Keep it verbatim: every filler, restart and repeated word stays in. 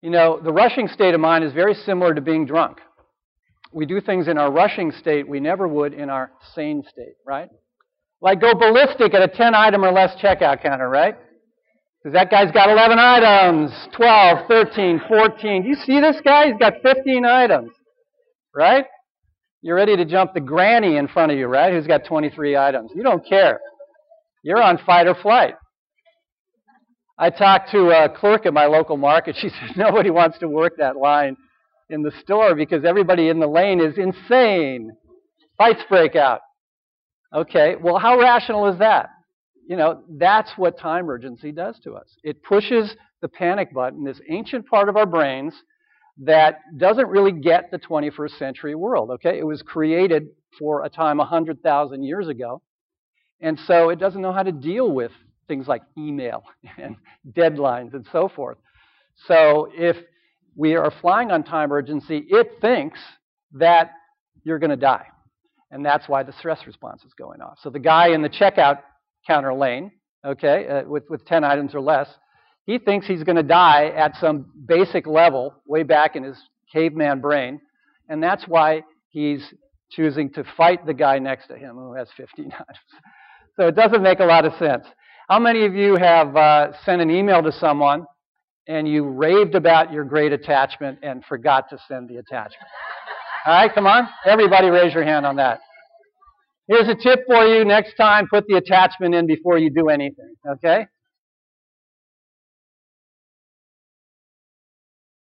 You know, the rushing state of mind is very similar to being drunk. We do things in our rushing state we never would in our sane state, right? Like go ballistic at a ten item or less checkout counter, right? Because that guy's got eleven items, twelve, thirteen, fourteen. Do you see this guy? He's got fifteen items, right? You're ready to jump the granny in front of you, right? Who's got twenty-three items. You don't care. You're on fight or flight. I talked to a clerk at my local market. She said nobody wants to work that line in the store because everybody in the lane is insane. Fights break out. Okay, well, how rational is that? You know, that's what time urgency does to us. It pushes the panic button, this ancient part of our brains that doesn't really get the twenty-first century world, okay? It was created for a time one hundred thousand years ago, and so it doesn't know how to deal with things like email and deadlines and so forth. So if we are flying on time urgency, it thinks that you're going to die, and that's why the stress response is going off. So the guy in the checkout counter lane, okay, uh, with, with ten items or less, he thinks he's going to die at some basic level way back in his caveman brain, and that's why he's choosing to fight the guy next to him who has fifteen items. So it doesn't make a lot of sense. How many of you have uh, sent an email to someone and you raved about your great attachment and forgot to send the attachment? All right, come on. Everybody raise your hand on that. Here's a tip for you. Next time, put the attachment in before you do anything, okay?